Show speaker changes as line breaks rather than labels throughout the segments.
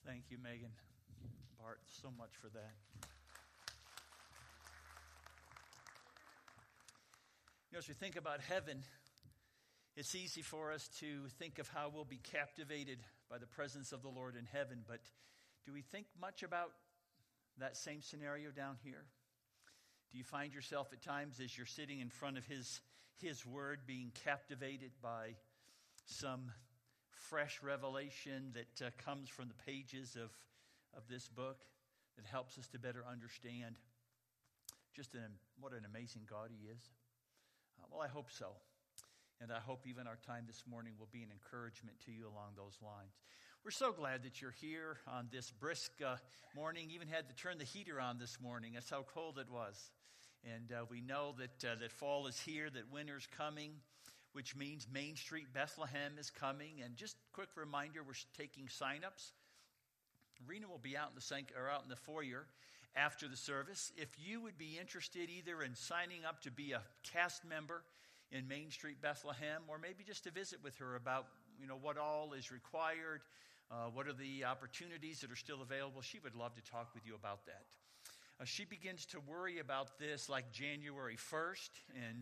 Thank you, Megan. Bart, so much for that. As we think about heaven, it's easy for us to think of how we'll be captivated by the presence of the Lord in heaven, but do we think much about that same scenario down here? Do you find yourself at times as you're sitting in front of His Word being captivated by some fresh revelation that comes from the pages of this book that helps us to better understand what an amazing God He is? Well, I hope so. And I hope even our time this morning will be an encouragement to you along those lines. We're so glad that you're here on this brisk morning. Even had to turn the heater on this morning. That's how cold it was. And we know that fall is here, that winter's coming, which means Main Street Bethlehem is coming. And just a quick reminder, we're taking sign-ups. Rena will be out in the foyer after the service. If you would be interested either in signing up to be a cast member in Main Street Bethlehem, or maybe just to visit with her about what all is required, what are the opportunities that are still available, she would love to talk with you about that. She begins to worry about this like January 1st,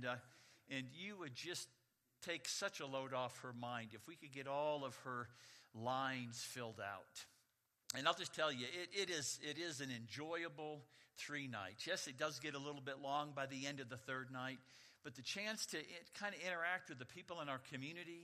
and you would just take such a load off her mind if we could get all of her lines filled out. And I'll just tell you, it is an enjoyable 3 nights. Yes, it does get a little bit long by the end of the third night, but the chance to kind of interact with the people in our community,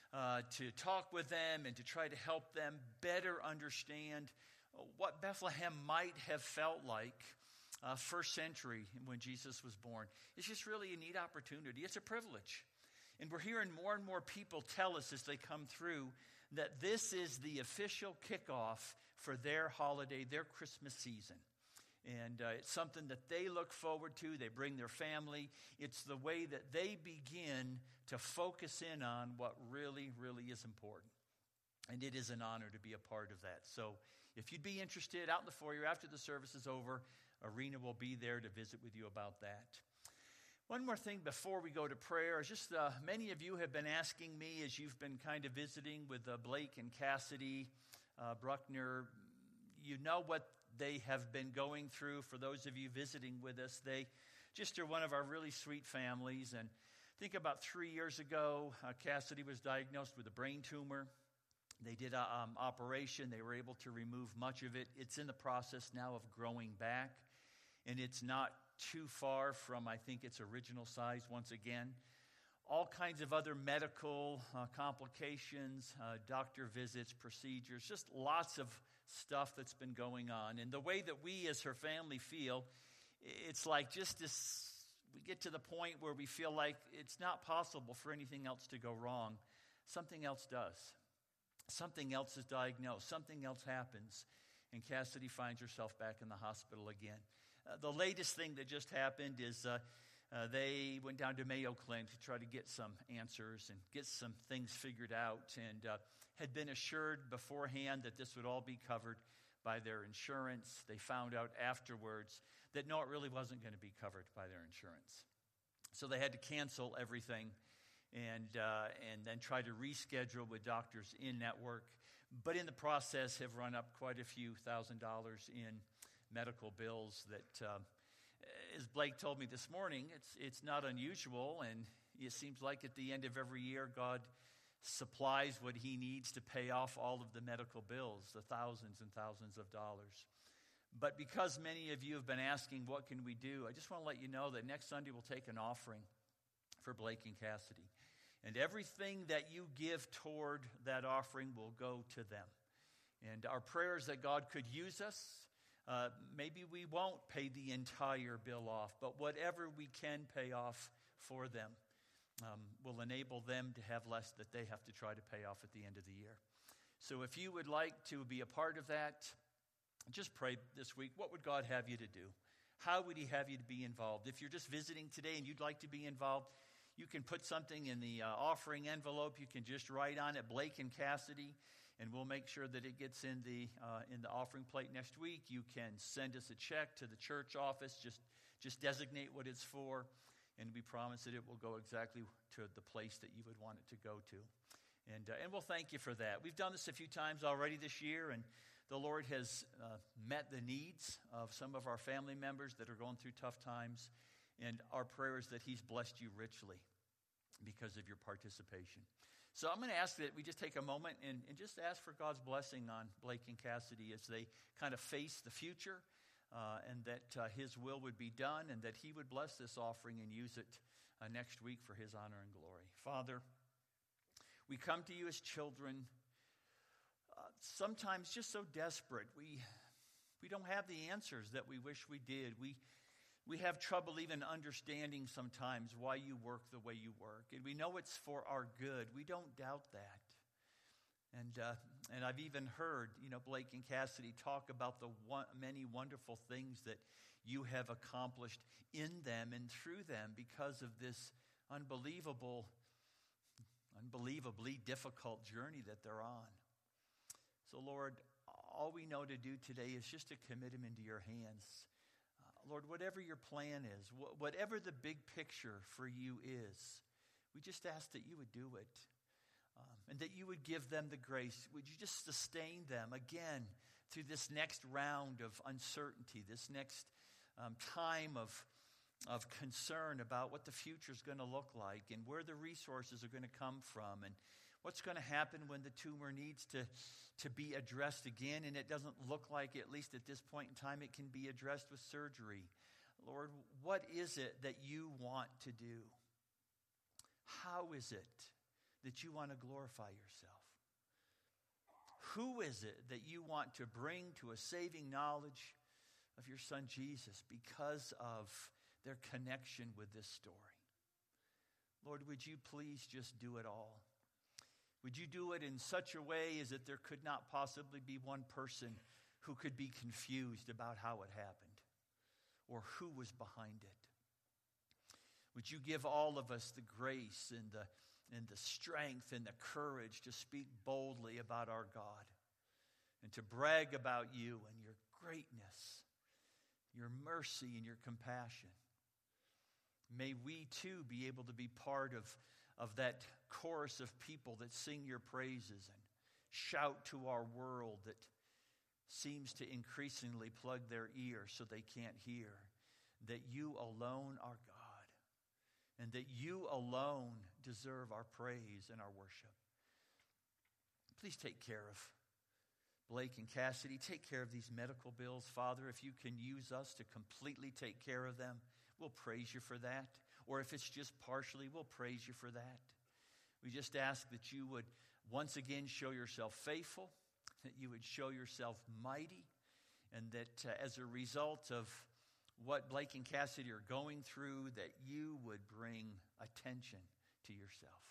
to talk with them and to try to help them better understand what Bethlehem might have felt like first century when Jesus was born. It's just really a neat opportunity. It's a privilege. And we're hearing more and more people tell us as they come through that this is the official kickoff for their holiday, their Christmas season. And it's something that they look forward to. They bring their family. It's the way that they begin to focus in on what really, really is important. And it is an honor to be a part of that. So if you'd be interested, out in the foyer after the service is over, Arena will be there to visit with you about that. One more thing before we go to prayer. Just many of you have been asking me as you've been kind of visiting with Blake and Cassidy Bruckner. You know what they have been going through. For those of you visiting with us, they just are one of our really sweet families. And I think about 3 years ago, Cassidy was diagnosed with a brain tumor. They did an operation. They were able to remove much of it. It's in the process now of growing back. And it's not too far from, I think, its original size once again. All kinds of other medical complications, doctor visits, procedures, just lots of stuff that's been going on. And the way that we as her family feel, it's like just this, we get to the point where we feel like it's not possible for anything else to go wrong. Something else does. Something else is diagnosed. Something else happens. And Cassidy finds herself back in the hospital again. The latest thing that just happened is they went down to Mayo Clinic to try to get some answers and get some things figured out, and had been assured beforehand that this would all be covered by their insurance. They found out afterwards that no, it really wasn't going to be covered by their insurance. So they had to cancel everything and then try to reschedule with doctors in network, but in the process have run up quite a few $1,000s in medical bills that, as Blake told me this morning, it's not unusual, and it seems like at the end of every year, God supplies what He needs to pay off all of the medical bills, the thousands and thousands of dollars. But because many of you have been asking, what can we do? I just want to let you know that next Sunday we'll take an offering for Blake and Cassidy. And everything that you give toward that offering will go to them. And our prayer is that God could use us. Maybe we won't pay the entire bill off, but whatever we can pay off for them will enable them to have less that they have to try to pay off at the end of the year. So if you would like to be a part of that, just pray this week. What would God have you to do? How would He have you to be involved? If you're just visiting today and you'd like to be involved, you can put something in the offering envelope. You can just write on it, Blake and Cassidy, and we'll make sure that it gets in the offering plate next week. You can send us a check to the church office. Just designate what it's for, and we promise that it will go exactly to the place that you would want it to go to. And we'll thank you for that. We've done this a few times already this year, and the Lord has met the needs of some of our family members that are going through tough times. And our prayer is that He's blessed you richly because of your participation. So I'm going to ask that we just take a moment and just ask for God's blessing on Blake and Cassidy as they kind of face the future, and that His will would be done, and that He would bless this offering and use it next week for His honor and glory. Father, we come to You as children, sometimes just so desperate. We don't have the answers that we wish we did. We have trouble even understanding sometimes why You work the way You work. And we know it's for our good. We don't doubt that. And I've even heard, Blake and Cassidy talk about the many wonderful things that You have accomplished in them and through them because of this unbelievably difficult journey that they're on. So, Lord, all we know to do today is just to commit them into Your hands. Lord, whatever Your plan is, whatever the big picture for You is, we just ask that You would do it, and that You would give them the grace. Would You just sustain them again through this next round of uncertainty, this next time of concern about what the future is going to look like and where the resources are going to come from and what's going to happen when the tumor needs to be addressed again, and it doesn't look like, at least at this point in time, it can be addressed with surgery. Lord, what is it that You want to do? How is it that You want to glorify Yourself? Who is it that You want to bring to a saving knowledge of Your Son Jesus because of their connection with this story? Lord, would You please just do it all? Would You do it in such a way as that there could not possibly be one person who could be confused about how it happened or who was behind it? Would You give all of us the grace and the strength and the courage to speak boldly about our God and to brag about You and Your greatness, Your mercy and Your compassion? May we too be able to be part of that chorus of people that sing Your praises and shout to our world that seems to increasingly plug their ears so they can't hear, that You alone are God, and that You alone deserve our praise and our worship. Please take care of Blake and Cassidy. Take care of these medical bills, Father. If You can use us to completely take care of them, we'll praise You for that. Or if it's just partially, we'll praise You for that. We just ask that You would once again show Yourself faithful, that You would show Yourself mighty, and that as a result of what Blake and Cassidy are going through, that You would bring attention to Yourself.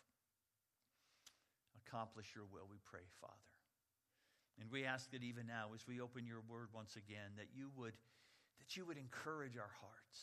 Accomplish Your will, we pray, Father. And we ask that even now, as we open Your word once again, that You would encourage our hearts.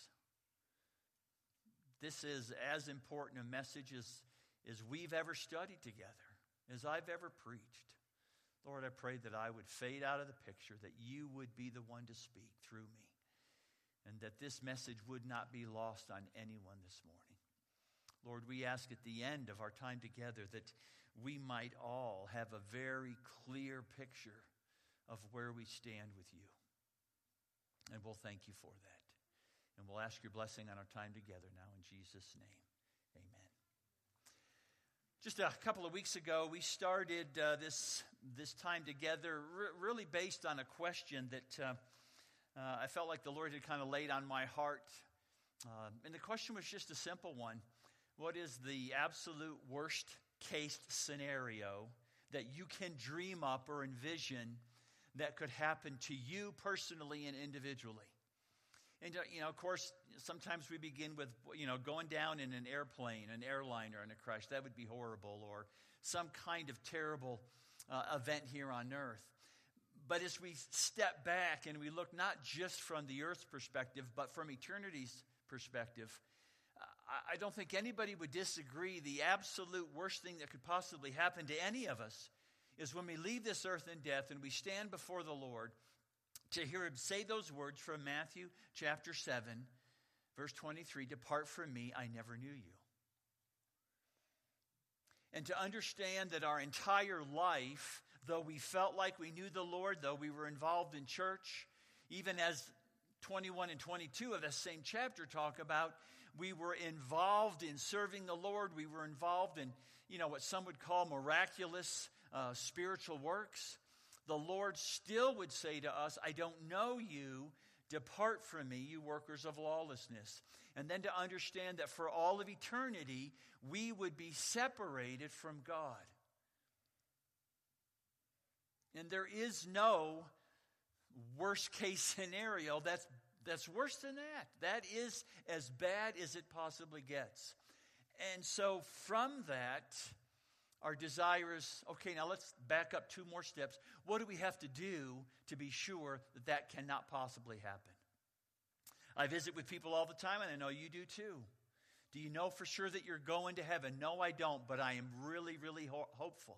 This is as important a message as we've ever studied together, as I've ever preached. Lord, I pray that I would fade out of the picture, that You would be the one to speak through me, and that this message would not be lost on anyone this morning. Lord, we ask at the end of our time together that we might all have a very clear picture of where we stand with You. And we'll thank You for that. And we'll ask Your blessing on our time together now in Jesus' name. Amen. Just a couple of weeks ago, we started this time together really based on a question that I felt like the Lord had kind of laid on my heart. And the question was just a simple one. What is the absolute worst case scenario that you can dream up or envision that could happen to you personally and individually? And, of course, sometimes we begin with, going down in an airplane, an airliner, and a crash. That would be horrible, or some kind of terrible event here on earth. But as we step back and we look not just from the earth's perspective, but from eternity's perspective, I don't think anybody would disagree. The absolute worst thing that could possibly happen to any of us is when we leave this earth in death and we stand before the Lord, to hear Him say those words from Matthew chapter 7, verse 23, "Depart from me, I never knew you." And to understand that our entire life, though we felt like we knew the Lord, though we were involved in church, even as 21 and 22 of that same chapter talk about, we were involved in serving the Lord. We were involved in, what some would call miraculous spiritual works. The Lord still would say to us, I don't know you. Depart from me, you workers of lawlessness. And then to understand that for all of eternity, we would be separated from God. And there is no worst case scenario that's worse than that. That is as bad as it possibly gets. And so from that, our desire is, okay, now let's back up 2 more steps. What do we have to do to be sure that that cannot possibly happen? I visit with people all the time, and I know you do too. Do you know for sure that you're going to heaven? No, I don't, but I am really, really hopeful.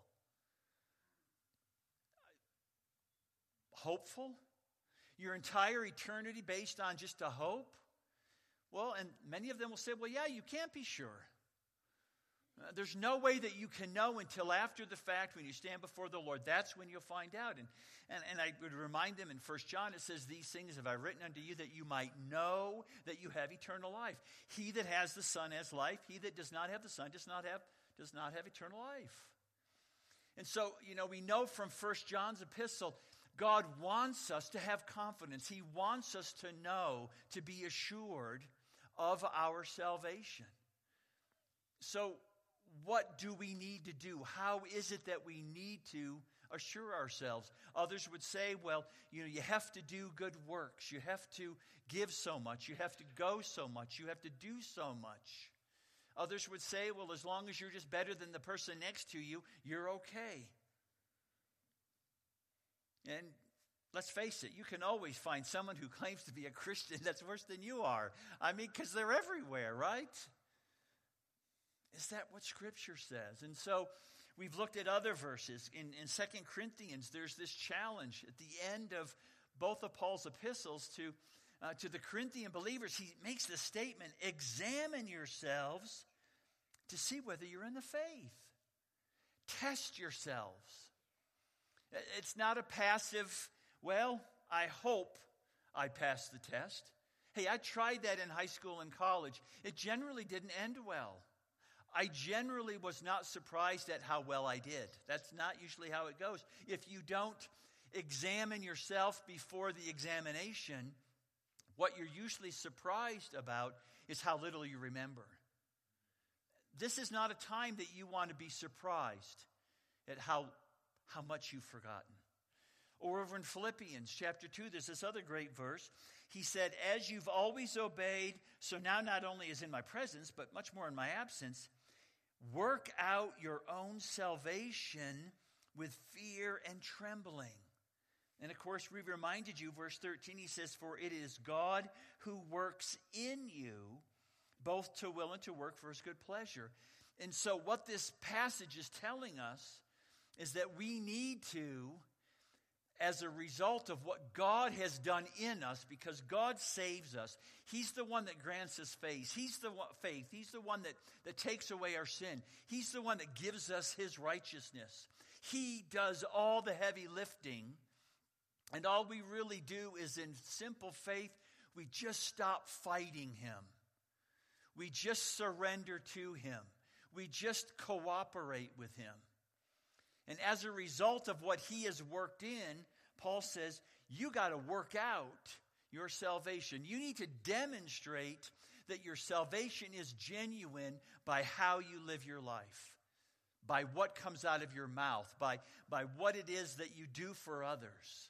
Hopeful? Your entire eternity based on just a hope? Well, and many of them will say, well, yeah, you can't be sure. There's no way that you can know until after the fact when you stand before the Lord. That's when you'll find out. And I would remind them in 1 John, it says, these things have I written unto you that you might know that you have eternal life. He that has the Son has life. He that does not have the Son does not have eternal life. And so, we know from 1 John's epistle, God wants us to have confidence. He wants us to know, to be assured of our salvation. So, what do we need to do? How is it that we need to assure ourselves? Others would say, well, you have to do good works. You have to give so much. You have to go so much. You have to do so much. Others would say, well, as long as you're just better than the person next to you, you're okay. And let's face it, you can always find someone who claims to be a Christian that's worse than you are. Because they're everywhere, right? Is that what Scripture says? And so we've looked at other verses. In 2 Corinthians, there's this challenge at the end of both of Paul's epistles to the Corinthian believers. He makes the statement, examine yourselves to see whether you're in the faith. Test yourselves. It's not a passive, well, I hope I pass the test. Hey, I tried that in high school and college. It generally didn't end well. I generally was not surprised at how well I did. That's not usually how it goes. If you don't examine yourself before the examination, what you're usually surprised about is how little you remember. This is not a time that you want to be surprised at how much you've forgotten. Or over in Philippians chapter 2, there's this other great verse. He said, as you've always obeyed, so now not only is in my presence, but much more in my absence, work out your own salvation with fear and trembling. And of course, we reminded you, verse 13, he says, for it is God who works in you, both to will and to work for his good pleasure. And so what this passage is telling us is that we need to, as a result of what God has done in us, because God saves us. He's the one that grants us faith. He's the one that takes away our sin. He's the one that gives us his righteousness. He does all the heavy lifting. And all we really do is in simple faith, we just stop fighting him. We just surrender to him. We just cooperate with him. And as a result of what he has worked in, Paul says, you got to work out your salvation. You need to demonstrate that your salvation is genuine by how you live your life, by what comes out of your mouth, by what it is that you do for others.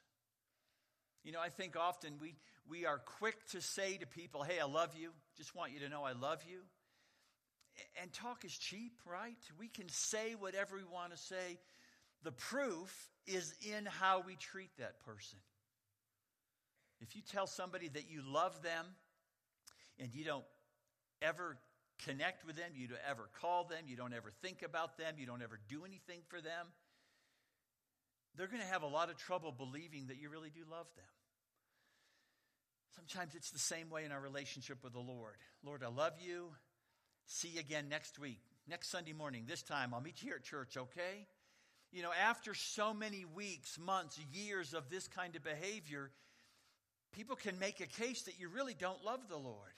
I think often we are quick to say to people, hey, I love you. Just want you to know I love you. And talk is cheap, right? We can say whatever we want to say. The proof is in how we treat that person. If you tell somebody that you love them and you don't ever connect with them, you don't ever call them, you don't ever think about them, you don't ever do anything for them, they're going to have a lot of trouble believing that you really do love them. Sometimes it's the same way in our relationship with the Lord. Lord, I love you. See you again next week, next Sunday morning. This time I'll meet you here at church, okay? After so many weeks, months, years of this kind of behavior, people can make a case that you really don't love the Lord.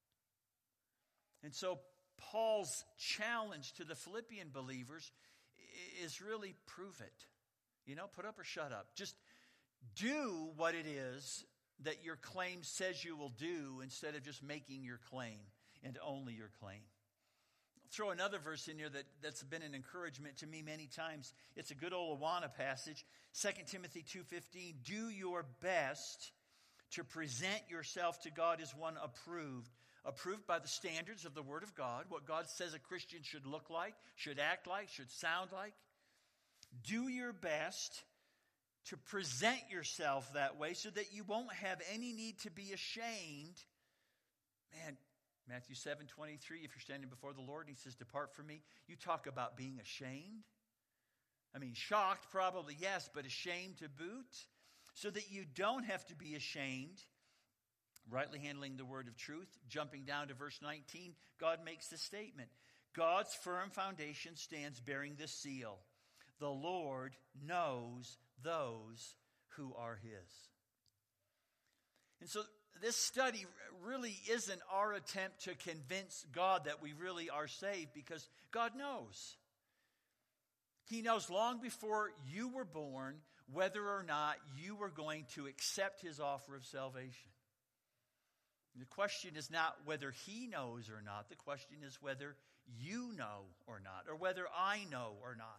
And so Paul's challenge to the Philippian believers is really prove it. Put up or shut up. Just do what it is that your claim says you will do instead of just making your claim and only your claim. I'll throw another verse in here that's been an encouragement to me many times. It's a good old Awana passage, 2 Timothy 2:15. Do your best to present yourself to God as one approved by the standards of the Word of God, what God says a Christian should look like, should act like, should sound like. Do your best to present yourself that way so that you won't have any need to be ashamed. Man, Matthew 7:23, if you're standing before the Lord and he says, depart from me, you talk about being ashamed. Shocked probably, yes, but ashamed to boot, so that you don't have to be ashamed. Rightly handling the word of truth. Jumping down to verse 19, God makes the statement. God's firm foundation stands bearing this seal. The Lord knows those who are his. And so this study really isn't our attempt to convince God that we really are saved, because God knows. He knows long before you were born whether or not you were going to accept his offer of salvation. The question is not whether he knows or not. The question is whether you know or not, or whether I know or not.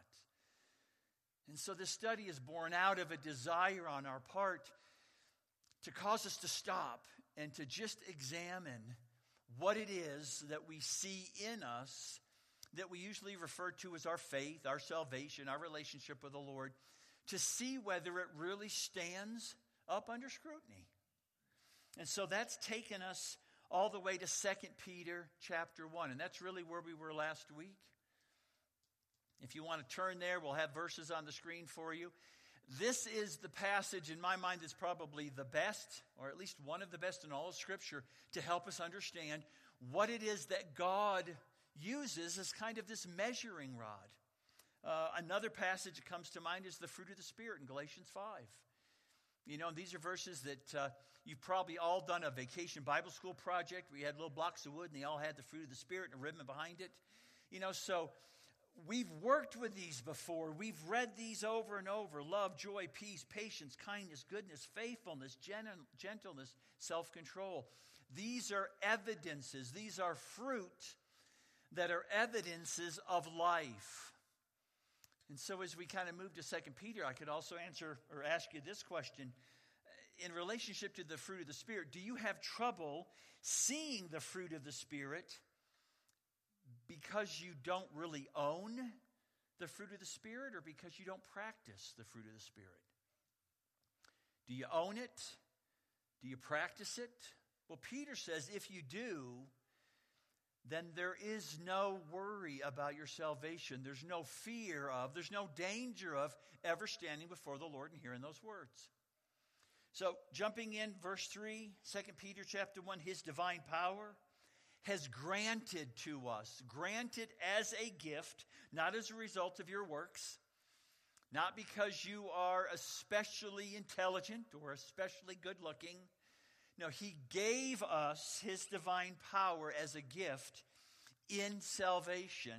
And so this study is born out of a desire on our part to cause us to stop and to just examine what it is that we see in us that we usually refer to as our faith, our salvation, our relationship with the Lord, to see whether it really stands up under scrutiny. And so that's taken us all the way to 2 Peter chapter 1. And that's really where we were last week. If you want to turn there, we'll have verses on the screen for you. This is the passage in my mind that's probably the best, or at least one of the best in all of Scripture, to help us understand what it is that God uses as kind of this measuring rod. Another passage that comes to mind is the fruit of the Spirit in Galatians 5. These are verses that you've probably all done a vacation Bible school project where you had little blocks of wood and they all had the fruit of the Spirit and a ribbon behind it. So we've worked with these before. We've read these over and over. Love, joy, peace, patience, kindness, goodness, faithfulness, gentleness, self-control. These are evidences. These are fruit that are evidences of life. And so as we kind of move to 2 Peter, I could also answer or ask you this question. In relationship to the fruit of the Spirit, do you have trouble seeing the fruit of the Spirit because you don't really own the fruit of the Spirit, or because you don't practice the fruit of the Spirit? Do you own it? Do you practice it? Well, Peter says if you do, then there is no worry about your salvation. There's no fear of, there's no danger of ever standing before the Lord and hearing those words. So jumping in, verse 3, 2 Peter chapter 1, his divine power has granted to us, granted as a gift, not as a result of your works, not because you are especially intelligent or especially good looking. No, he gave us his divine power as a gift in salvation.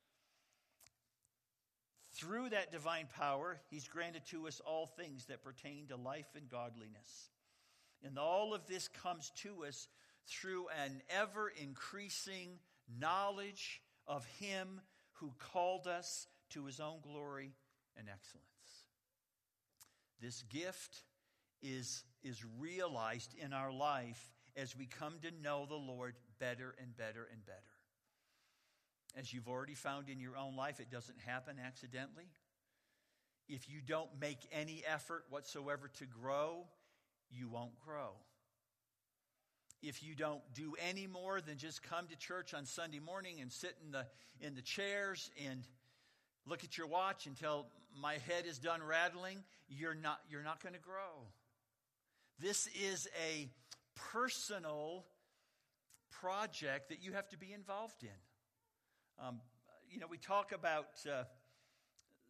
Through that divine power, he's granted to us all things that pertain to life and godliness. And all of this comes to us through an ever-increasing knowledge of him who called us to his own glory and excellence. This gift is realized in our life as we come to know the Lord better and better and better. As you've already found in your own life, it doesn't happen accidentally. If you don't make any effort whatsoever to grow, you won't grow. If you don't do any more than just come to church on Sunday morning and sit in the chairs and look at your watch until my head is done rattling, you're not going to grow. This is a personal project that you have to be involved in. We talk about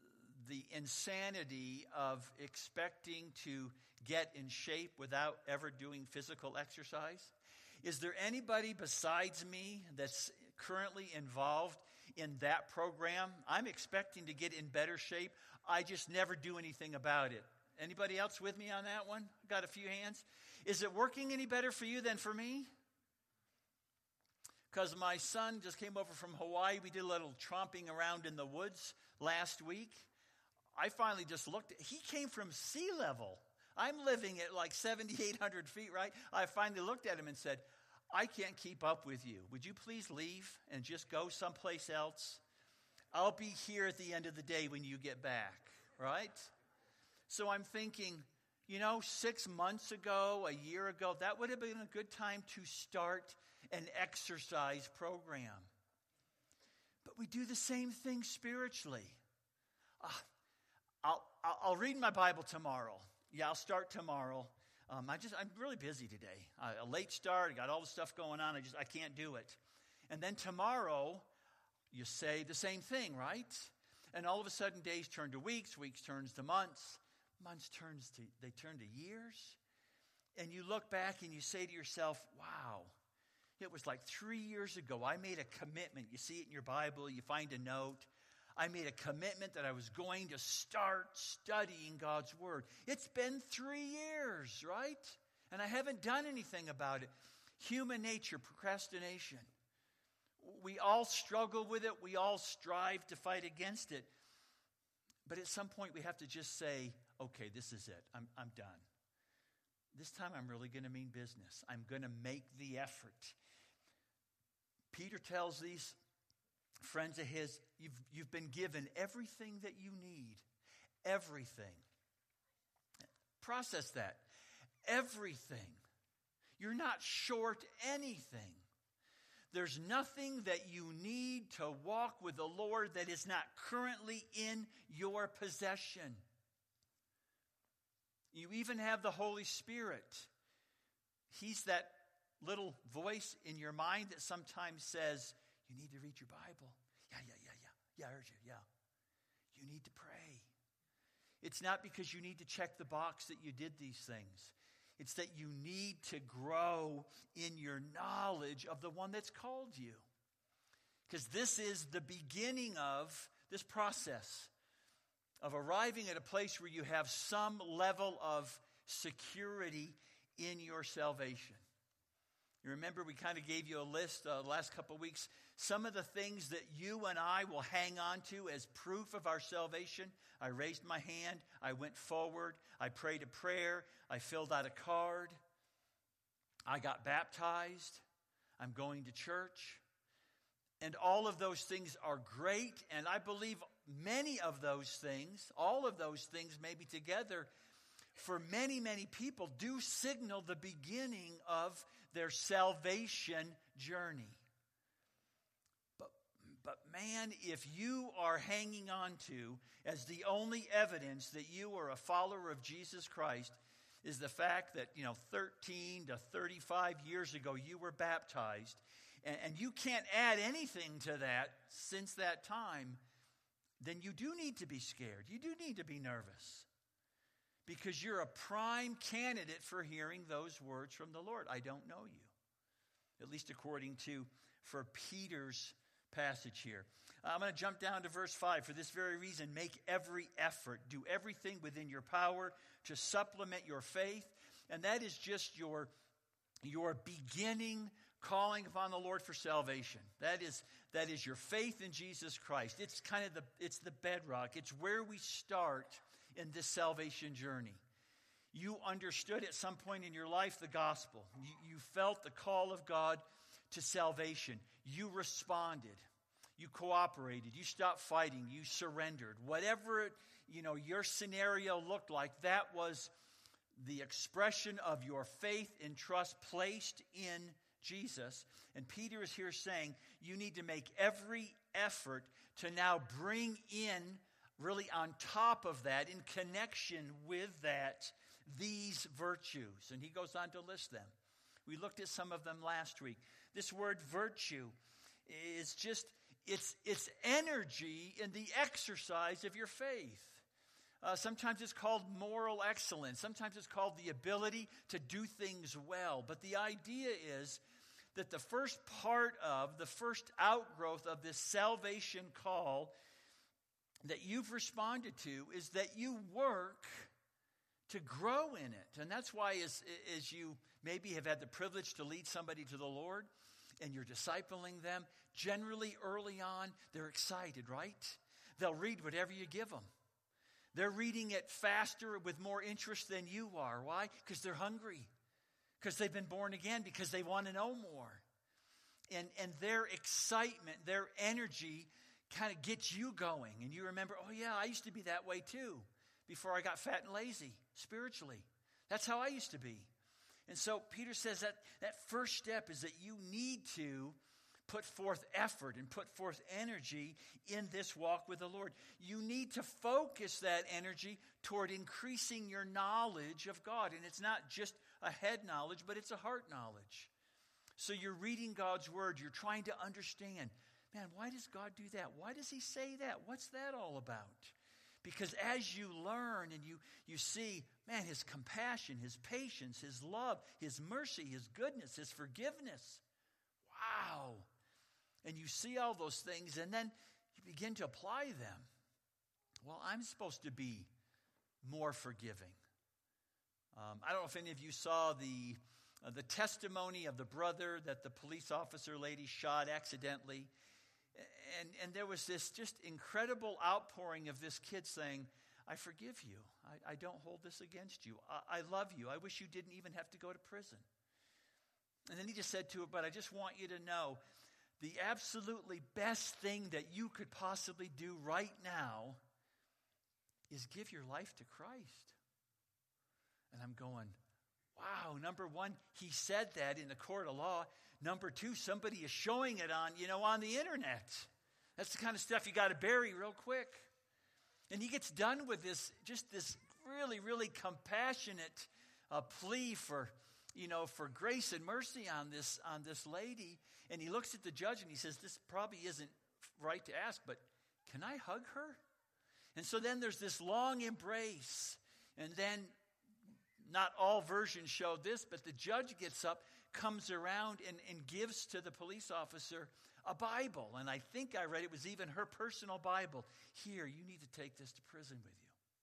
the insanity of expecting to get in shape without ever doing physical exercise? Is there anybody besides me that's currently involved in that program? I'm expecting to get in better shape. I just never do anything about it. Anybody else with me on that one? Got a few hands. Is it working any better for you than for me? Because my son just came over from Hawaii. We did a little tromping around in the woods last week. I finally just looked. He came from sea level. I'm living at like 7,800 feet, right? I finally looked at him and said, I can't keep up with you. Would you please leave and just go someplace else? I'll be here at the end of the day when you get back, right? So I'm thinking, 6 months ago, a year ago, that would have been a good time to start an exercise program. But we do the same thing spiritually. I'll read my Bible tomorrow. Yeah, I'll start tomorrow. I'm really busy today. A late start. I got all the stuff going on. I can't do it. And then tomorrow, you say the same thing, right? And all of a sudden, days turn to weeks. Weeks turns to months. Months turn to years. And you look back and you say to yourself, wow, it was like 3 years ago. I made a commitment. You see it in your Bible. You find a note. I made a commitment that I was going to start studying God's Word. It's been 3 years, right? And I haven't done anything about it. Human nature, procrastination. We all struggle with it. We all strive to fight against it. But at some point we have to just say, okay, this is it. I'm done. This time I'm really going to mean business. I'm going to make the effort. Peter tells these friends of his, you've been given everything that you need. Everything. Process that. Everything. You're not short anything. There's nothing that you need to walk with the Lord that is not currently in your possession. You even have the Holy Spirit. He's that little voice in your mind that sometimes says, you need to read your Bible. Yeah, I heard you, yeah. You need to pray. It's not because you need to check the box that you did these things. It's that you need to grow in your knowledge of the one that's called you. Because this is the beginning of this process of arriving at a place where you have some level of security in your salvation. You remember we kind of gave you a list the last couple of weeks. Some of the things that you and I will hang on to as proof of our salvation. I raised my hand. I went forward. I prayed a prayer. I filled out a card. I got baptized. I'm going to church. And all of those things are great. And I believe many of those things, all of those things maybe together, for many, many people do signal the beginning of their salvation journey. But man, if you are hanging on to, as the only evidence that you are a follower of Jesus Christ, is the fact that, 13 to 35 years ago you were baptized, and you can't add anything to that since that time, then you do need to be scared. You do need to be nervous. Because you're a prime candidate for hearing those words from the Lord. I don't know you. At least according to, for Peter's passage here. I'm going to jump down to verse 5. For this very reason, make every effort. Do everything within your power to supplement your faith. And that is just your beginning calling upon the Lord for salvation. That is your faith in Jesus Christ. It's kind of the bedrock. It's where we start in this salvation journey. You understood at some point in your life the gospel. You felt the call of God to salvation. You responded. You cooperated. You stopped fighting. You surrendered. Whatever your scenario looked like, that was the expression of your faith and trust placed in Jesus. And Peter is here saying you need to make every effort to now bring in, really on top of that, in connection with that, these virtues. And he goes on to list them. We looked at some of them last week. This word virtue is just, it's energy in the exercise of your faith. Sometimes it's called moral excellence. Sometimes it's called the ability to do things well. But the idea is that the first part of, the first outgrowth of this salvation call that you've responded to is that you work to grow in it. And that's why as you maybe have had the privilege to lead somebody to the Lord and you're discipling them, generally early on, they're excited, right? They'll read whatever you give them. They're reading it faster with more interest than you are. Why? Because they're hungry. Because they've been born again. Because they want to know more. And their excitement, their energy kind of gets you going. And you remember, oh yeah, I used to be that way too. Before I got fat and lazy, spiritually. That's how I used to be. And so Peter says that first step is that you need to put forth effort and put forth energy in this walk with the Lord. You need to focus that energy toward increasing your knowledge of God. And it's not just a head knowledge, but it's a heart knowledge. So you're reading God's word. You're trying to understand, man, why does God do that? Why does he say that? What's that all about? Because as you learn and you see, man, his compassion, his patience, his love, his mercy, his goodness, his forgiveness. Wow. And you see all those things, and then you begin to apply them. Well, I'm supposed to be more forgiving. I don't know if any of you saw the testimony of the brother that the police officer lady shot accidentally. And there was this just incredible outpouring of this kid saying, I forgive you. I don't hold this against you. I love you. I wish you didn't even have to go to prison. And then he just said to her, but I just want you to know, the absolutely best thing that you could possibly do right now is give your life to Christ. And I'm going, wow, number one, he said that in the court of law. Number two, somebody is showing it on the internet. That's the kind of stuff you got to bury real quick. And he gets done with this really, really compassionate plea for grace and mercy on this lady. And he looks at the judge and he says, this probably isn't right to ask, but can I hug her? And so then there's this long embrace. And then not all versions show this, but the judge gets up, comes around and gives to the police officer a Bible. And I think I read it was even her personal Bible. Here, you need to take this to prison with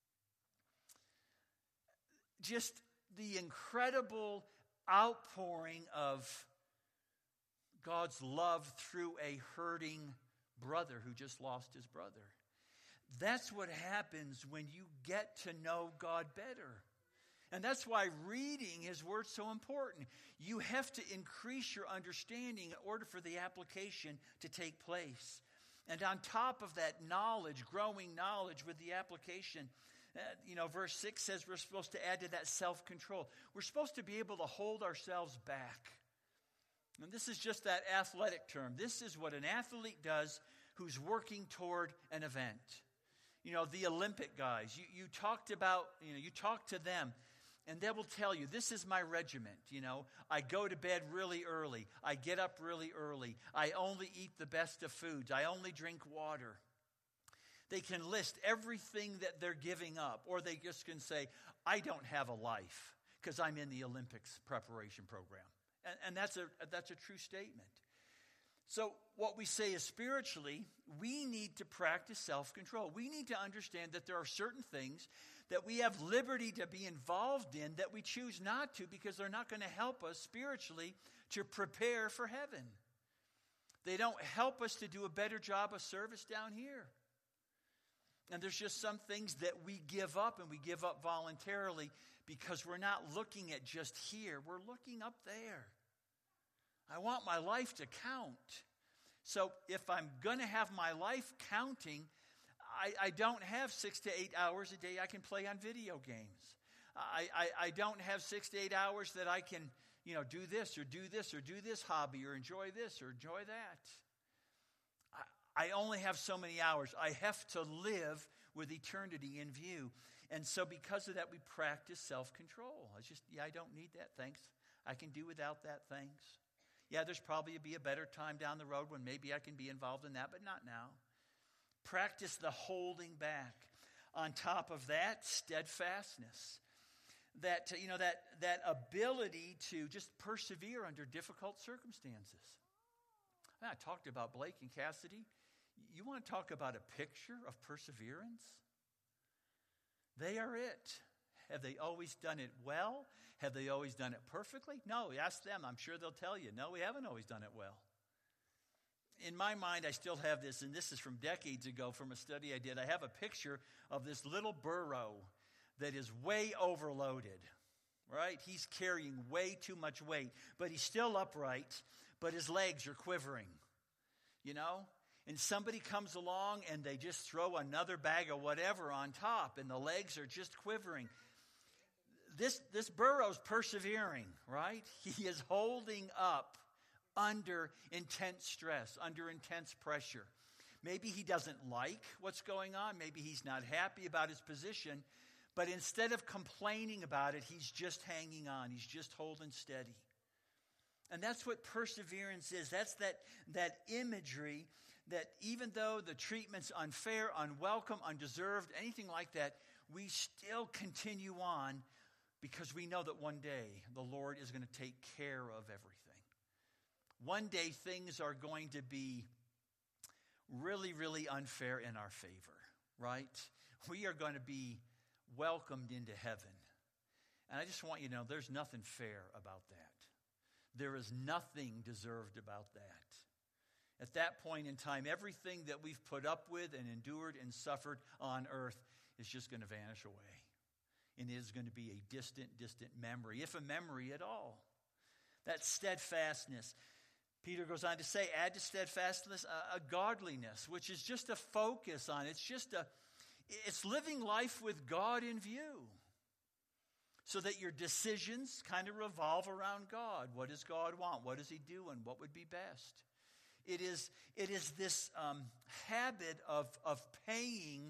you. Just the incredible outpouring of God's love through a hurting brother who just lost his brother. That's what happens when you get to know God better. And that's why reading his word is so important. You have to increase your understanding in order for the application to take place. And on top of that knowledge, growing knowledge with the application, verse 6 says we're supposed to add to that self-control. We're supposed to be able to hold ourselves back. And this is just that athletic term. This is what an athlete does who's working toward an event. The Olympic guys, you talk to them, and they will tell you, this is my regiment. I go to bed really early. I get up really early. I only eat the best of foods. I only drink water. They can list everything that they're giving up, or they just can say, I don't have a life because I'm in the Olympics preparation program. And that's a true statement. So what we say is spiritually, we need to practice self-control. We need to understand that there are certain things that we have liberty to be involved in that we choose not to because they're not going to help us spiritually to prepare for heaven. They don't help us to do a better job of service down here. And there's just some things that we give up, and we give up voluntarily because we're not looking at just here. We're looking up there. I want my life to count. So if I'm going to have my life counting, I don't have 6 to 8 hours a day I can play on video games. I don't have 6 to 8 hours that I can, do this or do this or do this hobby or enjoy this or enjoy that. I only have so many hours. I have to live with eternity in view. And so because of that, we practice self-control. I don't need that, thanks. I can do without that, thanks. Yeah, there's probably be a better time down the road when maybe I can be involved in that, but not now. Practice the holding back. On top of that, steadfastness. That ability to just persevere under difficult circumstances. I talked about Blake and Cassidy. You want to talk about a picture of perseverance? They are it. Have they always done it well? Have they always done it perfectly? No, ask them. I'm sure they'll tell you, no, we haven't always done it well. In my mind, I still have this, and this is from decades ago from a study I did. I have a picture of this little burro that is way overloaded, right? He's carrying way too much weight, but he's still upright, but his legs are quivering, And somebody comes along and they just throw another bag of whatever on top, and the legs are just quivering. This burro's persevering, right? He is holding up under intense stress, under intense pressure. Maybe he doesn't like what's going on. Maybe he's not happy about his position. But instead of complaining about it, he's just hanging on. He's just holding steady. And that's what perseverance is. That's that imagery that even though the treatment's unfair, unwelcome, undeserved, anything like that, we still continue on because we know that one day the Lord is going to take care of everything. One day things are going to be really, really unfair in our favor, right? We are going to be welcomed into heaven. And I just want you to know there's nothing fair about that. There is nothing deserved about that. At that point in time, everything that we've put up with and endured and suffered on earth is just going to vanish away. And it is going to be a distant, distant memory, if a memory at all. That steadfastness. Peter goes on to say, add to steadfastness a godliness, which is just a focus on. It's living life with God in view. So that your decisions kind of revolve around God. What does God want? What does he do? And what would be best? It is this habit of paying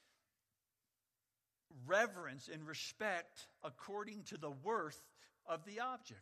reverence and respect according to the worth of the object.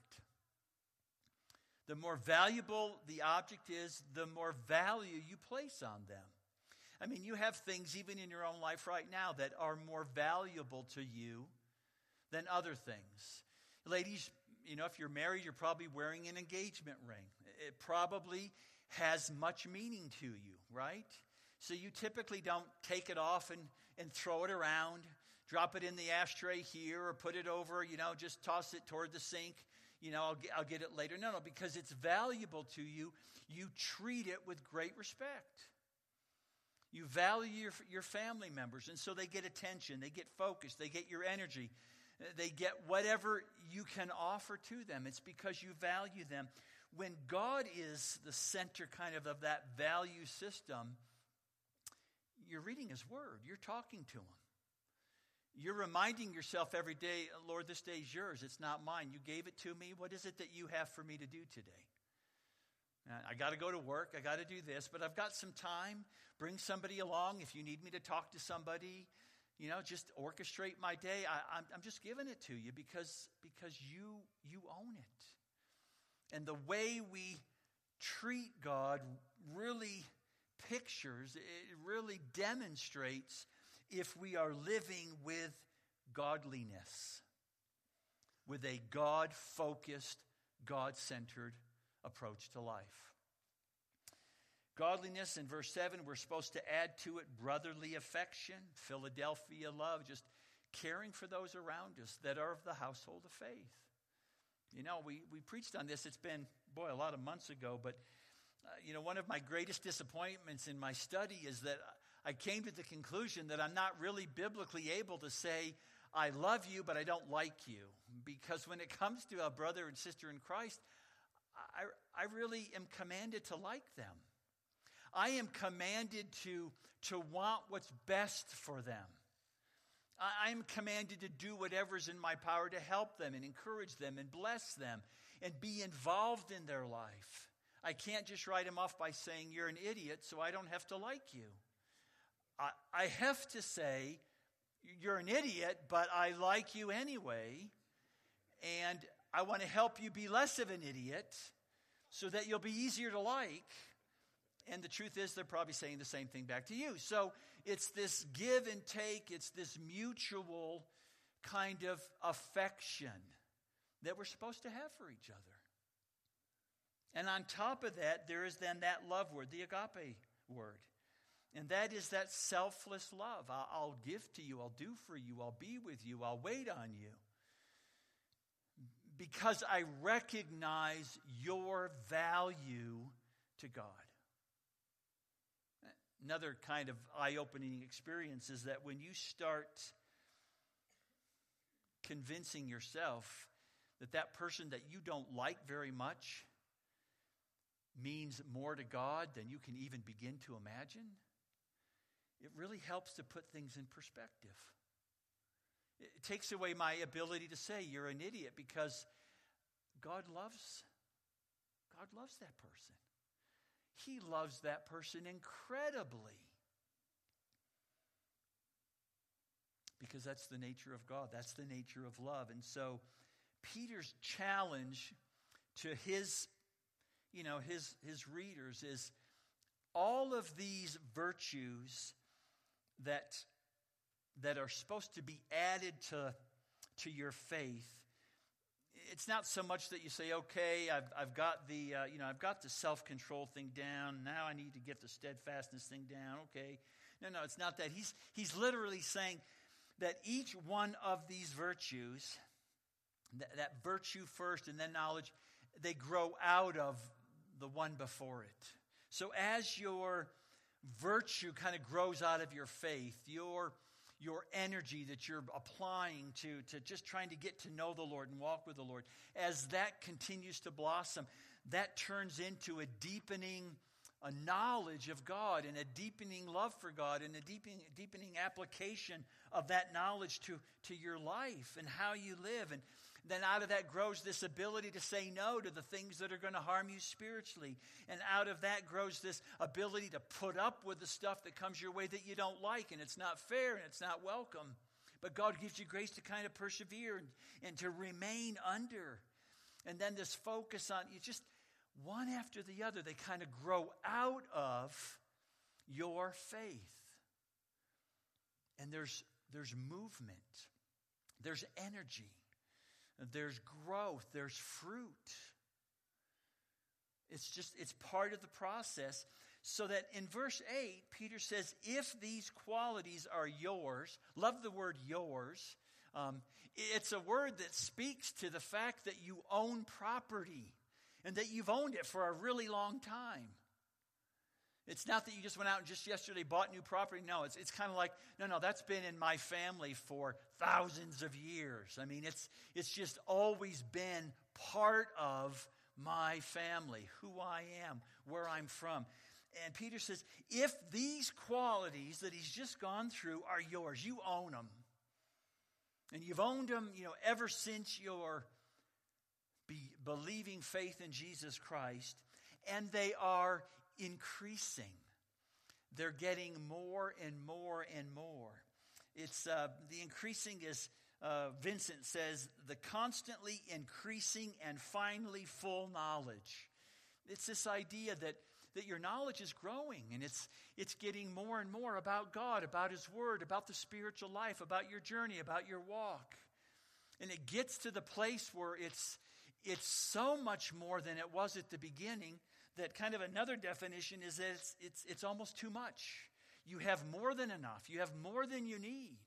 The more valuable the object is, the more value you place on them. I mean, you have things even in your own life right now that are more valuable to you than other things. Ladies, if you're married, you're probably wearing an engagement ring. It probably has much meaning to you, right? So you typically don't take it off and throw it around, drop it in the ashtray here or put it over, just toss it toward the sink. I'll get it later. No, because it's valuable to you. You treat it with great respect. You value your family members, and so they get attention, they get focus, they get your energy. They get whatever you can offer to them. It's because you value them. When God is the center kind of that value system, you're reading his word. You're talking to him. You're reminding yourself every day, Lord, this day is yours. It's not mine. You gave it to me. What is it that you have for me to do today? I got to go to work. I got to do this, but I've got some time. Bring somebody along if you need me to talk to somebody. Just orchestrate my day. I'm just giving it to you because you own it. And the way we treat God really pictures, it really demonstrates if we are living with godliness, with a God-focused, God-centered approach to life. Godliness, in verse 7, we're supposed to add to it brotherly affection, Philadelphia love, just caring for those around us that are of the household of faith. We preached on this. It's been, a lot of months ago, but, one of my greatest disappointments in my study is that I came to the conclusion that I'm not really biblically able to say, I love you, but I don't like you. Because when it comes to a brother and sister in Christ, I really am commanded to like them. I am commanded to want what's best for them. I am commanded to do whatever's in my power to help them and encourage them and bless them and be involved in their life. I can't just write them off by saying you're an idiot, so I don't have to like you. I have to say you're an idiot, but I like you anyway, and I want to help you be less of an idiot so that you'll be easier to like. And the truth is, they're probably saying the same thing back to you. So it's this give and take. It's this mutual kind of affection that we're supposed to have for each other. And on top of that, there is then that love word, the agape word. And that is that selfless love. I'll give to you. I'll do for you. I'll be with you. I'll wait on you. Because I recognize your value to God. Another kind of eye-opening experience is that when you start convincing yourself that that person that you don't like very much means more to God than you can even begin to imagine, it really helps to put things in perspective. It takes away my ability to say you're an idiot, because God loves that person. He loves that person incredibly. Because that's the nature of God. That's the nature of love. And so Peter's challenge to his readers is all of these virtues that are supposed to be added to your faith. It's not so much that you say, okay, I've got the self-control thing down. Now I need to get the steadfastness thing down. Okay. No, it's not that. He's literally saying that each one of these virtues, that virtue first and then knowledge, they grow out of the one before it. So as your virtue kind of grows out of your faith, your energy that you're applying to just trying to get to know the Lord and walk with the Lord, as that continues to blossom, that turns into a deepening knowledge of God and a deepening love for God and a deepening application of that knowledge to your life and how you live. And then out of that grows this ability to say no to the things that are going to harm you spiritually. And out of that grows this ability to put up with the stuff that comes your way that you don't like, and it's not fair and it's not welcome. But God gives you grace to kind of persevere and to remain under. And then this focus on you, just one after the other, they kind of grow out of your faith. And there's movement. There's energy. There's growth. There's fruit. It's part of the process. So that in verse 8, Peter says, if these qualities are yours, love the word yours. It's a word that speaks to the fact that you own property and that you've owned it for a really long time. It's not that you just went out and just yesterday bought new property. No, it's kind of like, no, that's been in my family for thousands of years. I mean, it's just always been part of my family, who I am, where I'm from. And Peter says, if these qualities that he's just gone through are yours, you own them. And you've owned them, ever since your believing faith in Jesus Christ, and they are increasing. They're getting more and more and more. It's the increasing is, Vincent says, the constantly increasing and finally full knowledge. It's this idea that your knowledge is growing, and it's getting more and more about God, about His Word, about the spiritual life, about your journey, about your walk. And it gets to the place where it's so much more than it was at the beginning, that kind of another definition is that it's almost too much. You have more than enough. You have more than you need.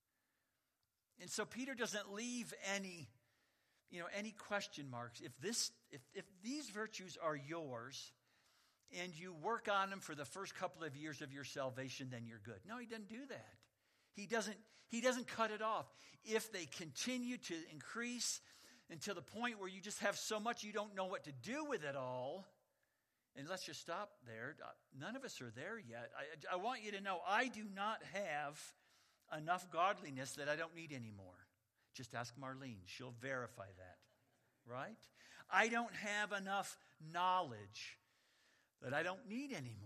And so Peter doesn't leave any question marks. If these virtues are yours and you work on them for the first couple of years of your salvation, then you're good. No, he doesn't do that. He doesn't cut it off. If they continue to increase until the point where you just have so much you don't know what to do with it all, and let's just stop there. None of us are there yet. I want you to know I do not have enough godliness that I don't need anymore. Just ask Marlene. She'll verify that. Right? I don't have enough knowledge that I don't need anymore.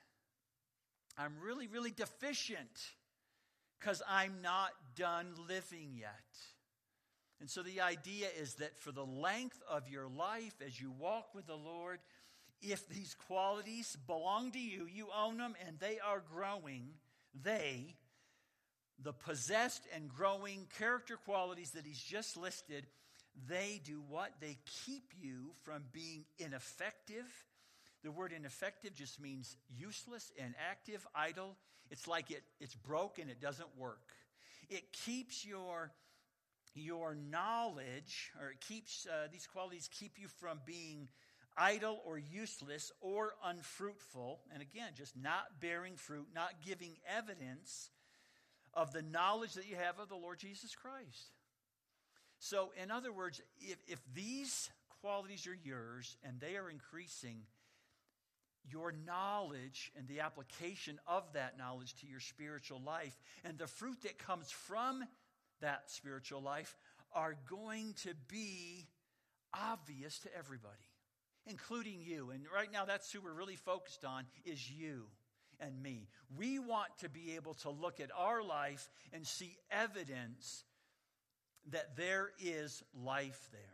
I'm really, really deficient because I'm not done living yet. And so the idea is that for the length of your life as you walk with the Lord, if these qualities belong to you, you own them, and they are growing, the possessed and growing character qualities that he's just listed, they do what? They keep you from being ineffective. The word ineffective just means useless, inactive, idle. It's like it's broken, it doesn't work. It keeps your knowledge, or it keeps these qualities keep you from being idle or useless or unfruitful. And again, just not bearing fruit, not giving evidence of the knowledge that you have of the Lord Jesus Christ. So, in other words, if these qualities are yours and they are increasing, your knowledge and the application of that knowledge to your spiritual life and the fruit that comes from that spiritual life are going to be obvious to everybody, including you. And right now, that's who we're really focused on, is you and me. We want to be able to look at our life and see evidence that there is life there.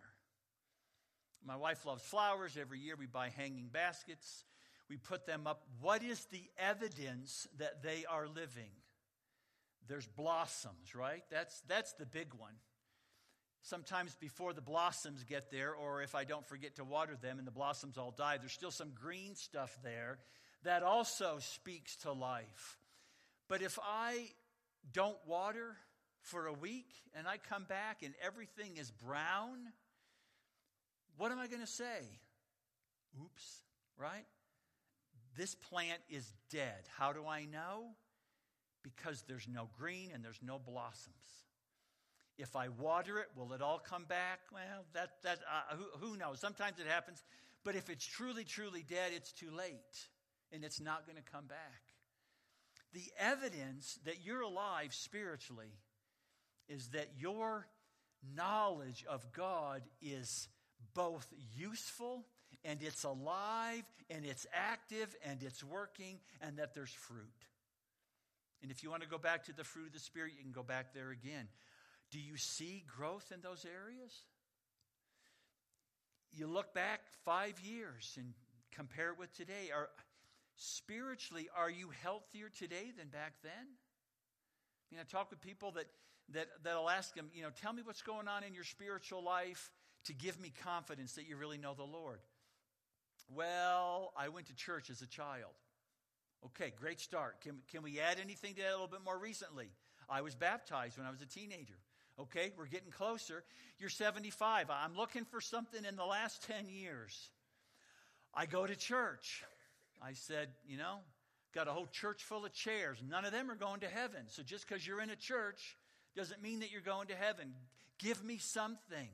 My wife loves flowers. Every year we buy hanging baskets. We put them up. What is the evidence that they are living? There's blossoms, right? That's the big one. Sometimes before the blossoms get there, or if I don't forget to water them and the blossoms all die, there's still some green stuff there that also speaks to life. But if I don't water for a week and I come back and everything is brown, what am I going to say? Oops, right? This plant is dead. How do I know? Because there's no green and there's no blossoms. If I water it, will it all come back? Well, who knows? Sometimes it happens. But if it's truly, truly dead, it's too late. And it's not going to come back. The evidence that you're alive spiritually is that your knowledge of God is both useful and it's alive and it's active and it's working, and that there's fruit. And if you want to go back to the fruit of the Spirit, you can go back there again. Do you see growth in those areas? You look back 5 years and compare it with today. Spiritually, are you healthier today than back then? I mean, I talk with people that'll ask them, tell me what's going on in your spiritual life to give me confidence that you really know the Lord. Well, I went to church as a child. Okay, great start. Can we add anything to that a little bit more recently? I was baptized when I was a teenager. Okay, we're getting closer. You're 75. I'm looking for something in the last 10 years. I go to church. I said, got a whole church full of chairs. None of them are going to heaven. So just because you're in a church doesn't mean that you're going to heaven. Give me something.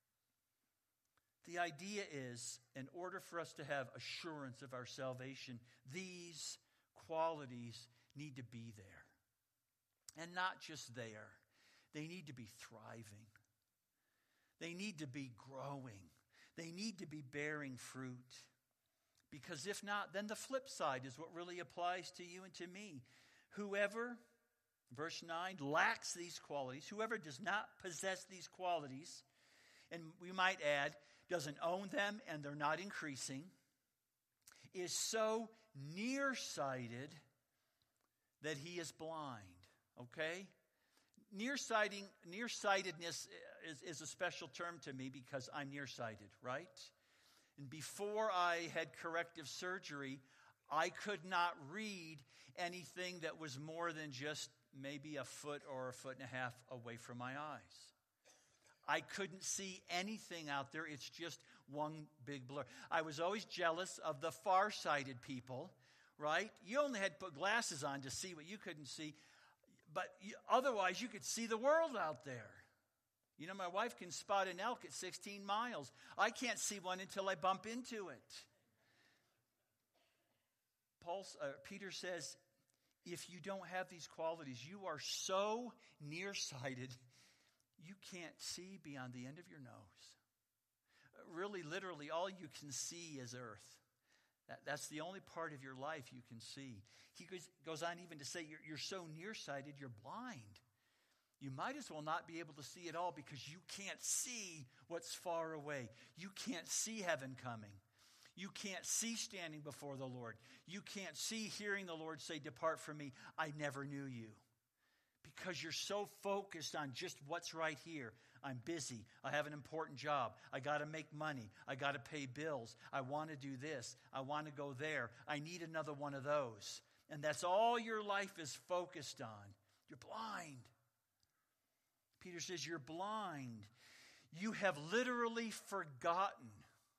The idea is, in order for us to have assurance of our salvation, these qualities need to be there. And not just there. They need to be thriving. They need to be growing. They need to be bearing fruit. Because if not, then the flip side is what really applies to you and to me. Whoever, verse 9, lacks these qualities, whoever does not possess these qualities, and we might add, doesn't own them and they're not increasing, is so nearsighted that he is blind. Okay? Nearsightedness is a special term to me because I'm nearsighted, right? And before I had corrective surgery, I could not read anything that was more than just maybe a foot or a foot and a half away from my eyes. I couldn't see anything out there. It's just one big blur. I was always jealous of the far-sighted people, right? You only had to put glasses on to see what you couldn't see. But otherwise, you could see the world out there. My wife can spot an elk at 16 miles. I can't see one until I bump into it. Peter says, if you don't have these qualities, you are so nearsighted, you can't see beyond the end of your nose. Really, literally, all you can see is earth. That's the only part of your life you can see. He goes on even to say, you're so nearsighted, you're blind. You might as well not be able to see it all because you can't see what's far away. You can't see heaven coming. You can't see standing before the Lord. You can't see hearing the Lord say, "Depart from me, I never knew you." Because you're so focused on just what's right here. I'm busy. I have an important job. I got to make money. I got to pay bills. I want to do this. I want to go there. I need another one of those. And that's all your life is focused on. You're blind. Peter says you're blind. You have literally forgotten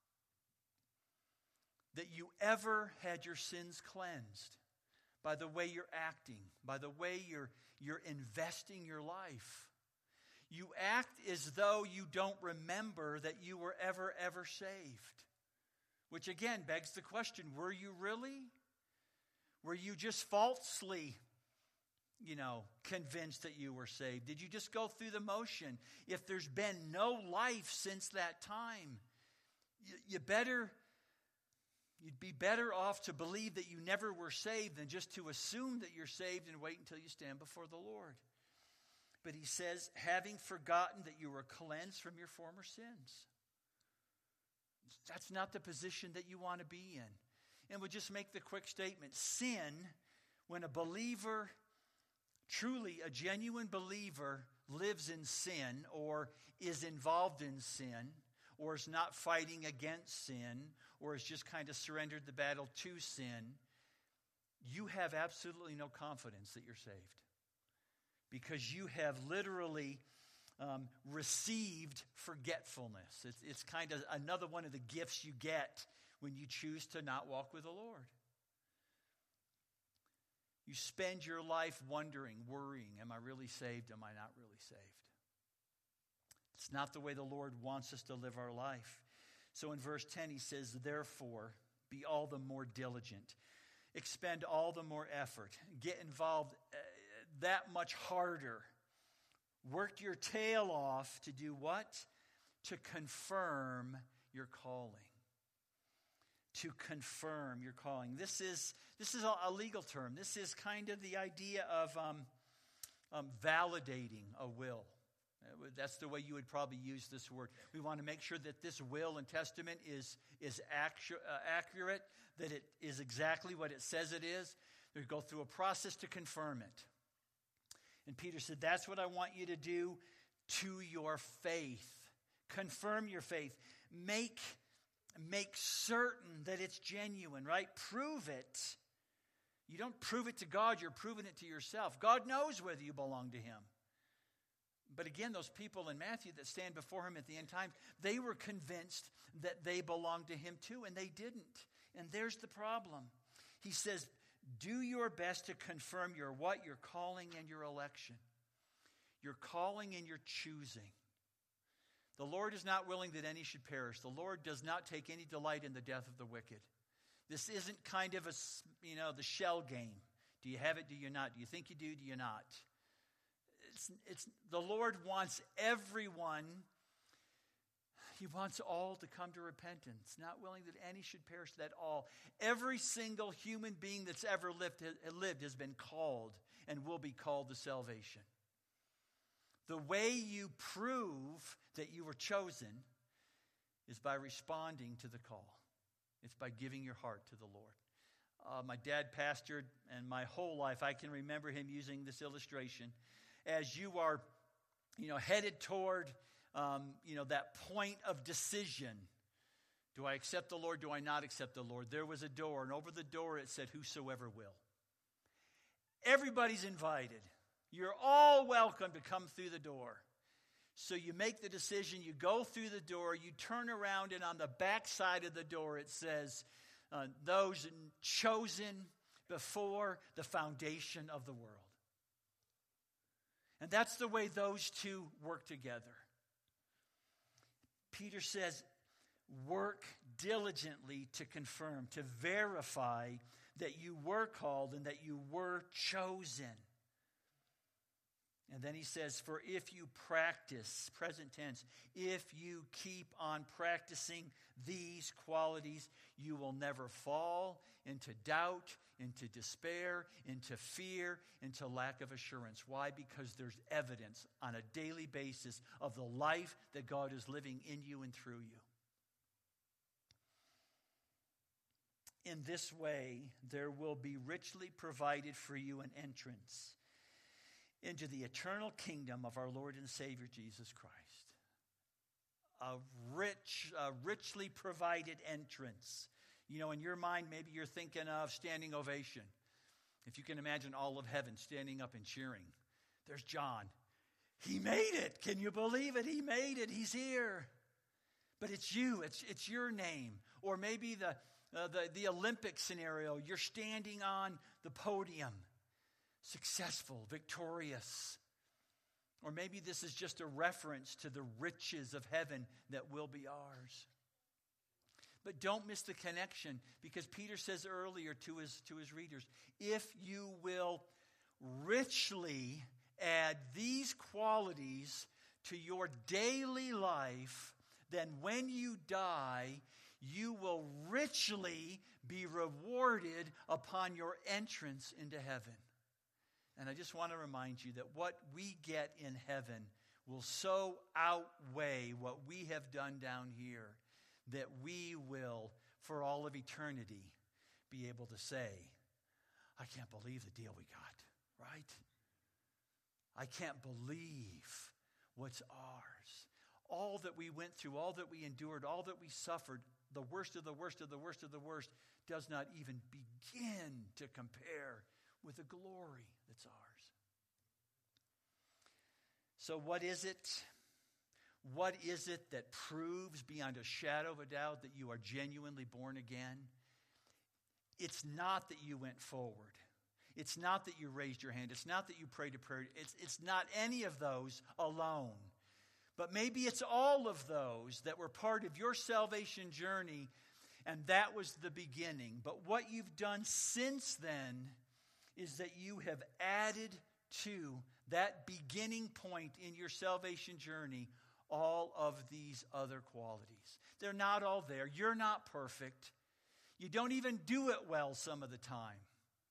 that you ever had your sins cleansed by the way you're acting, by the way you're investing your life. You act as though you don't remember that you were ever saved. Which again begs the question, were you really? Were you just falsely, convinced that you were saved? Did you just go through the motion? If there's been no life since that time, you'd be better off to believe that you never were saved than just to assume that you're saved and wait until you stand before the Lord. But he says, having forgotten that you were cleansed from your former sins. That's not the position that you want to be in. And we'll just make the quick statement. Sin, when a believer, truly a genuine believer, lives in sin or is involved in sin or is not fighting against sin or has just kind of surrendered the battle to sin, you have absolutely no confidence that you're saved. Because you have literally received forgetfulness. It's kind of another one of the gifts you get when you choose to not walk with the Lord. You spend your life wondering, worrying, am I really saved? Am I not really saved? It's not the way the Lord wants us to live our life. So in verse 10 he says, therefore, be all the more diligent. Expend all the more effort. Get involved that much harder. Work your tail off to do what? To confirm your calling. To confirm your calling. This is a legal term. This is kind of the idea of validating a will. That's the way you would probably use this word. We want to make sure that this will and testament is accurate, that it is exactly what it says it is. We go through a process to confirm it. And Peter said, that's what I want you to do to your faith. Confirm your faith. Make certain that it's genuine, right? Prove it. You don't prove it to God, you're proving it to yourself. God knows whether you belong to him. But again, those people in Matthew that stand before him at the end times, they were convinced that they belonged to him too, and they didn't. And there's the problem. He says, do your best to confirm your what? Your calling and your election. Your calling and your choosing. The Lord is not willing that any should perish. The Lord does not take any delight in the death of the wicked. This isn't kind of the shell game. Do you have it? Do you not? Do you think you do? Do you not? It's the Lord wants everyone. He wants all to come to repentance, not willing that any should perish, that all. Every single human being that's ever lived has been called and will be called to salvation. The way you prove that you were chosen is by responding to the call. It's by giving your heart to the Lord. My dad pastored, and my whole life I can remember him using this illustration. As you are, headed toward that point of decision. Do I accept the Lord? Do I not accept the Lord? There was a door, and over the door it said, whosoever will. Everybody's invited. You're all welcome to come through the door. So you make the decision, you go through the door, you turn around, and on the back side of the door it says, those chosen before the foundation of the world. And that's the way those two work together. Peter says, work diligently to confirm, to verify that you were called and that you were chosen. And then he says, for if you practice, present tense, if you keep on practicing these qualities, you will never fall into doubt, into despair, into fear, into lack of assurance. Why? Because there's evidence on a daily basis of the life that God is living in you and through you. In this way, there will be richly provided for you an entrance into the eternal kingdom of our Lord and Savior Jesus Christ. A richly provided entrance. You know, in your mind, maybe you're thinking of standing ovation. If you can imagine all of heaven standing up and cheering. There's John. He made it. Can you believe it? He made it. He's here. But it's you. It's your name. Or maybe the Olympic scenario. You're standing on the podium. Successful, victorious. Or maybe this is just a reference to the riches of heaven that will be ours. But don't miss the connection, because Peter says earlier to his readers, if you will richly add these qualities to your daily life, then when you die, you will richly be rewarded upon your entrance into heaven. And I just want to remind you that what we get in heaven will so outweigh what we have done down here that we will, for all of eternity, be able to say, I can't believe the deal we got, right? I can't believe what's ours. All that we went through, all that we endured, all that we suffered, the worst of the worst of the worst of the worst, does not even begin to compare with the glory that's ours. So what is it? What is it that proves beyond a shadow of a doubt that you are genuinely born again? It's not that you went forward. It's not that you raised your hand. It's not that you prayed a prayer. It's not any of those alone. But maybe it's all of those that were part of your salvation journey, and that was the beginning. But what you've done since then is that you have added to that beginning point in your salvation journey all of these other qualities. They're not all there. You're not perfect. You don't even do it well some of the time.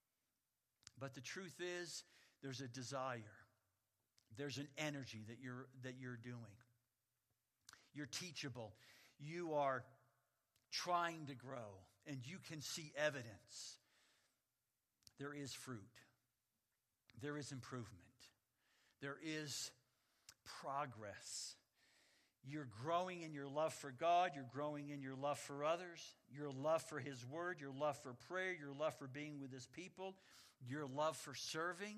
But the truth is, there's a desire. There's an energy that you're doing. You're teachable. You are trying to grow, and you can see evidence. There is fruit. There is improvement. There is progress. You're growing in your love for God. You're growing in your love for others. Your love for His Word. Your love for prayer. Your love for being with His people. Your love for serving.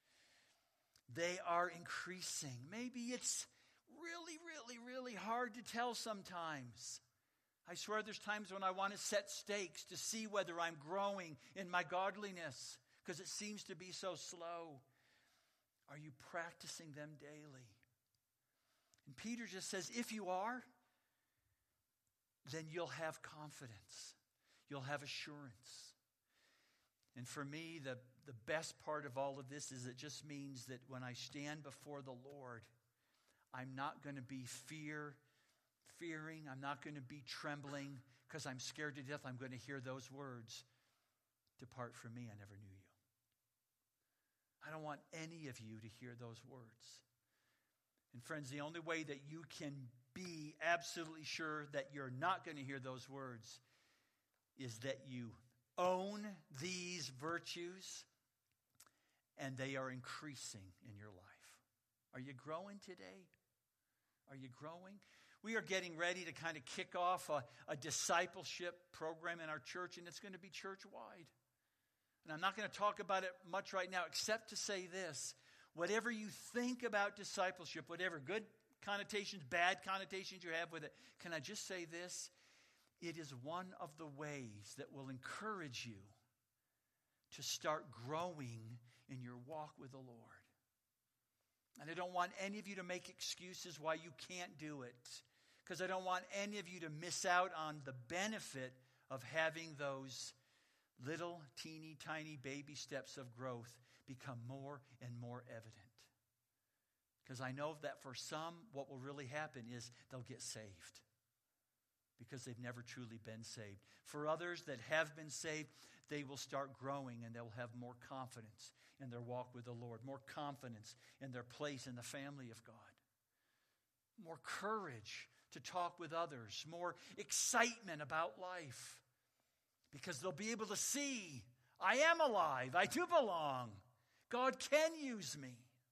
They are increasing. Maybe it's really, really, really hard to tell sometimes. I swear there's times when I want to set stakes to see whether I'm growing in my godliness, because it seems to be so slow. Are you practicing them daily? And Peter just says, if you are, then you'll have confidence. You'll have assurance. And for me, the best part of all of this is it just means that when I stand before the Lord, I'm not going to be fearing. I'm not going to be trembling because I'm scared to death. I'm going to hear those words, depart from me, I never knew you. I don't want any of you to hear those words. And friends, the only way that you can be absolutely sure that you're not going to hear those words is that you own these virtues and they are increasing in your life. Are you growing today? Are you growing? We are getting ready to kind of kick off a discipleship program in our church, and it's going to be church-wide. And I'm not going to talk about it much right now, except to say this. Whatever you think about discipleship, whatever good connotations, bad connotations you have with it, can I just say this? It is one of the ways that will encourage you to start growing in your walk with the Lord. And I don't want any of you to make excuses why you can't do it, because I don't want any of you to miss out on the benefit of having those little, teeny, tiny baby steps of growth become more and more evident. Because I know that for some, what will really happen is they'll get saved because they've never truly been saved. For others that have been saved, they will start growing and they'll have more confidence in their walk with the Lord, more confidence in their place in the family of God, more courage to talk with others, more excitement about life, because they'll be able to see I am alive. I do belong. God can use me.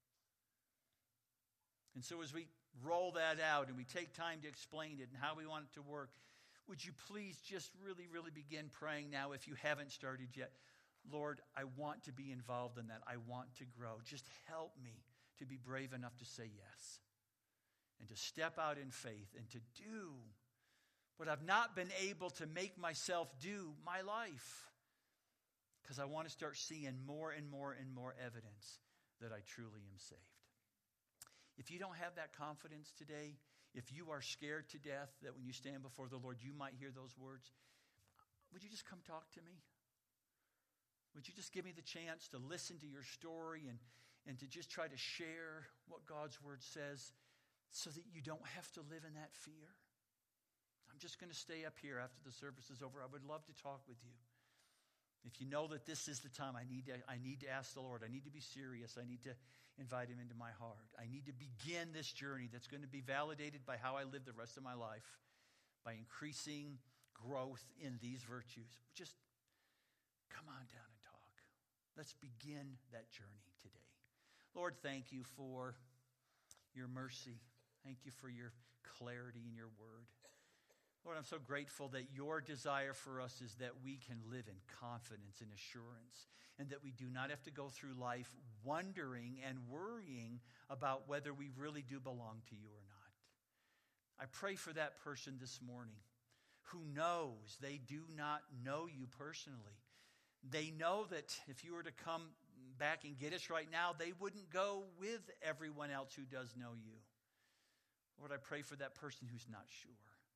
And so as we roll that out and we take time to explain it and how we want it to work, would you please just really, really begin praying now if you haven't started yet? Lord, I want to be involved in that. I want to grow. Just help me to be brave enough to say yes and to step out in faith and to do what I've not been able to make myself do my life, because I want to start seeing more and more and more evidence that I truly am saved. If you don't have that confidence today, if you are scared to death that when you stand before the Lord you might hear those words, would you just come talk to me? Would you just give me the chance to listen to your story and to just try to share what God's word says so that you don't have to live in that fear? I'm just going to stay up here after the service is over. I would love to talk with you. If you know that this is the time, I need to ask the Lord. I need to be serious. I need to invite him into my heart. I need to begin this journey that's going to be validated by how I live the rest of my life, by increasing growth in these virtues. Just come on down and talk. Let's begin that journey today. Lord, thank you for your mercy. Thank you for your clarity in your word. Lord, I'm so grateful that your desire for us is that we can live in confidence and assurance, and that we do not have to go through life wondering and worrying about whether we really do belong to you or not. I pray for that person this morning who knows they do not know you personally. They know that if you were to come back and get us right now, they wouldn't go with everyone else who does know you. Lord, I pray for that person who's not sure.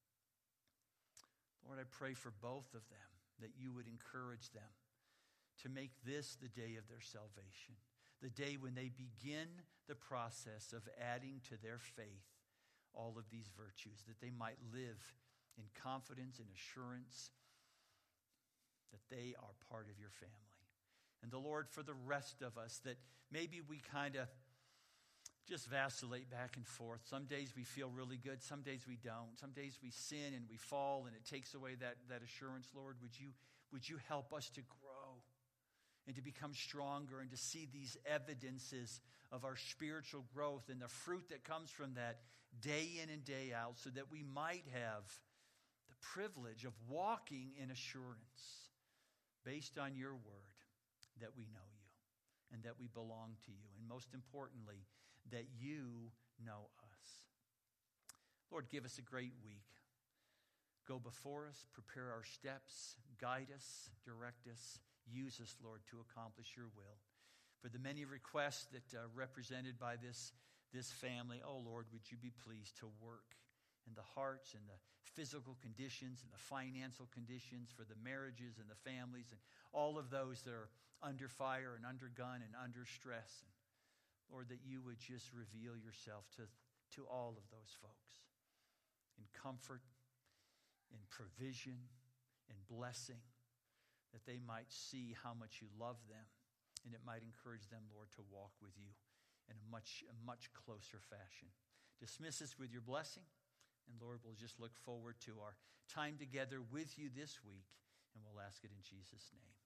Lord, I pray for both of them that you would encourage them to make this the day of their salvation, the day when they begin the process of adding to their faith all of these virtues, that they might live in confidence and assurance that they are part of your family. And the Lord, for the rest of us, that maybe we kind of just vacillate back and forth. Some days we feel really good. Some days we don't. Some days we sin and we fall and it takes away that assurance. Lord, would you help us to grow and to become stronger and to see these evidences of our spiritual growth and the fruit that comes from that day in and day out, so that we might have the privilege of walking in assurance based on your word that we know you and that we belong to you. And most importantly, that you know us. Lord, give us a great week. Go before us, prepare our steps, guide us, direct us, use us, Lord, to accomplish your will. For the many requests that are represented by this family, oh Lord, would you be pleased to work in the hearts and the physical conditions and the financial conditions for the marriages and the families and all of those that are under fire and under gun and under stress. And Lord, that you would just reveal yourself to all of those folks in comfort, in provision, in blessing, that they might see how much you love them, and it might encourage them, Lord, to walk with you in a much closer fashion. Dismiss us with your blessing, and Lord, we'll just look forward to our time together with you this week, and we'll ask it in Jesus' name.